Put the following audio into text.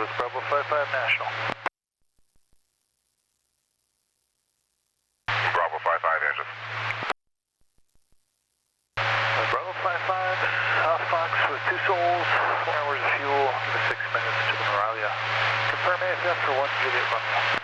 with Bravo 55 National. Bravo 55 engine. Bravo 55, South Fox with 2 souls, 4 hours of fuel, 6 minutes to the Moralia. Confirm AFF for 1 Juliet Romeo.